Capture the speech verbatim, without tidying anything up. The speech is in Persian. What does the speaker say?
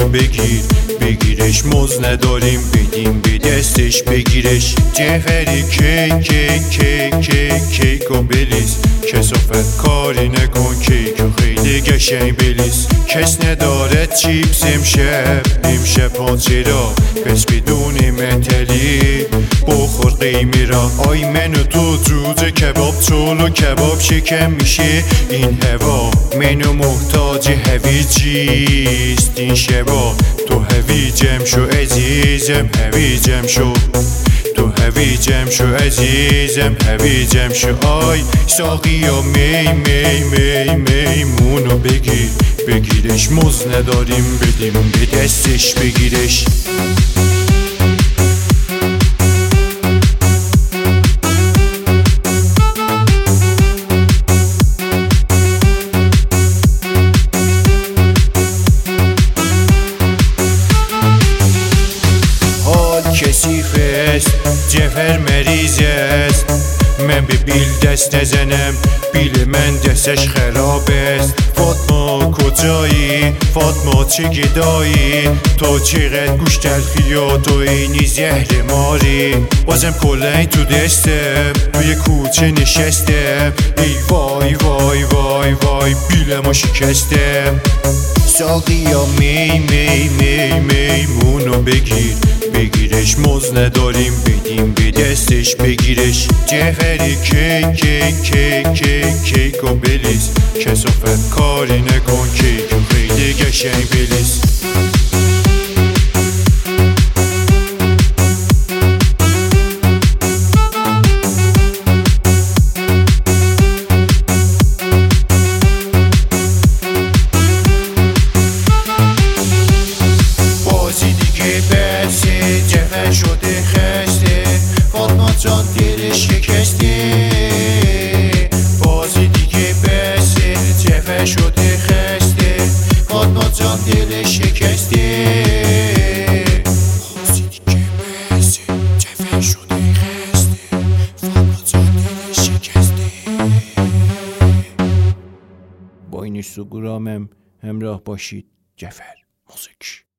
بگیر بگیرش، مز نداریم بدیم به دستش بگیرش. جعفری کیک کیک کیک کیک کیک و بلیز، کسافت کاری نکن کیک و خیلی قشنگ بلیز. کس نداره چیپس امشب امشب پانچه را، پس بدون متلی بخور قیمی را. آی من و تو جوجه کباب چول و کباب شکم میشه این هوا. منو محتاج هویجیست این شبا. تو هویجم شو عزیزم هویجم شو، تو هویجم شو عزیزم هویجم شو. آی ساقی و می می می میمونو بگیر بگیرش، مز نداریم بدیم به دستش بگیرش. کثیف است جعفر مریض است، من به بیل دست نزنم بیل من دستش خراب است. فاطمه کجایی فاطمه چه گدایی، تو چقدر گوش تلخی و تو اینی زهر ماری. بازم کلنگ تو دستم توی کوچه نشستم، ای وای وای وای وای بیلمو شکستم. ساقی یا می می می میمونو بگیر بگیرش، مز نداریم بدیم به دستش بگیرش. جعفری کیک کیک کیک کیک کیک و بلیز، کسافت کاری نکن کیک و خیلی قشنگ بلیز. جعفر شده خسته، فاطمه جان دلش شکسته. بازی دیگه بسه جعفر شده خسته، فاطمه جان دلش شکسته. بازی دیگه بسه جعفر شده خسته، فاطمه جان دلش شکسته. با این اینستاگرامم همراه باشید. جعفر موزیک.